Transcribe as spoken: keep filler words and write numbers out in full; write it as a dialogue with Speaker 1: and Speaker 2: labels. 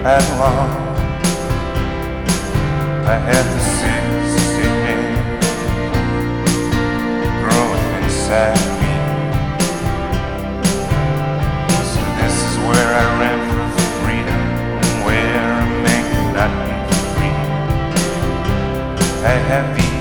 Speaker 1: had long. I had to see singing growing inside.